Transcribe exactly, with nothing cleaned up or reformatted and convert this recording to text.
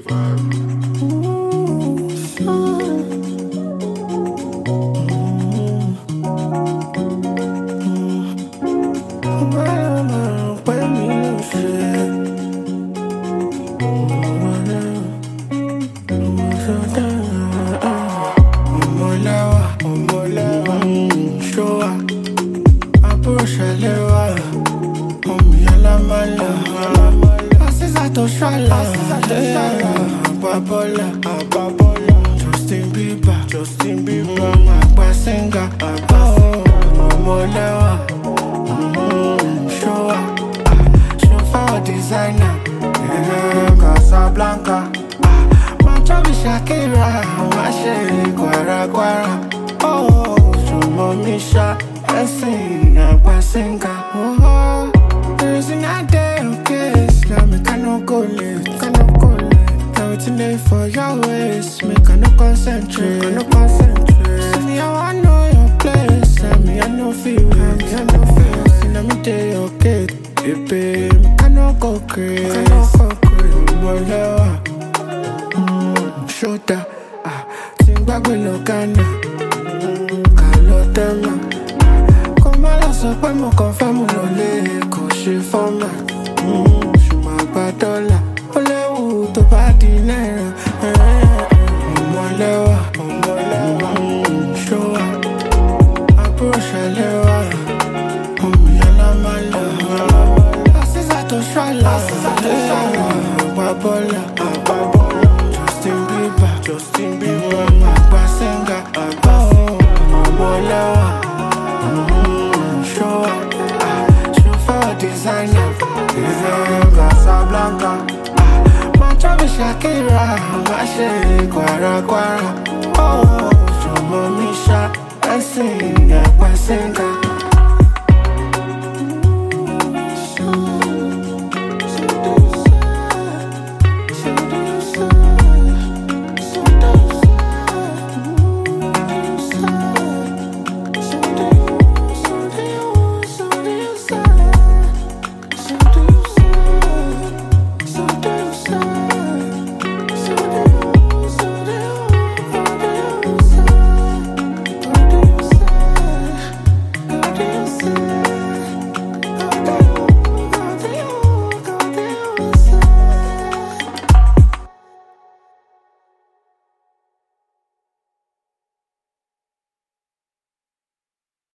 Ababola, Ababola, Justin Bieber, Justin Bieber, Magba singer, oh, Momolewa, mm, show up, show for designer, yeah, Casablanca, Machabi Shakira, Mashe, Guara Guara, oh, Jomo Misha, Essing, Magba singer, oh, there is a day of case, now me cannot go late, cannot go late. Waiting there for your ways, make I no concentrate, I no concentrate. See me, I wanna know your place, and me I no feel, me I no feel. See now me dey okay, baby, me I no go crazy, I no go crazy. Molewa, mm, shoulder, ah, Zimbabwe lo Ghana, Kalo tema. Come on, so pé mo confirm lo le, kò ṣe format, mm, ṣùgbọ́n àgbà dọ́là. To party naira, Momolewa, Momolewa, show up, approach Alewa, Omiala Mala, Asisa to Shala, Ababola, Ababola, Justin Bieber, Justin Bieber, Magba singer, oh, Momolewa, show up, show for designer, Casablanca. Chabi Shakira, Mashe, Guara Guara, oh, Jomo Misha, Essing, Magba singer.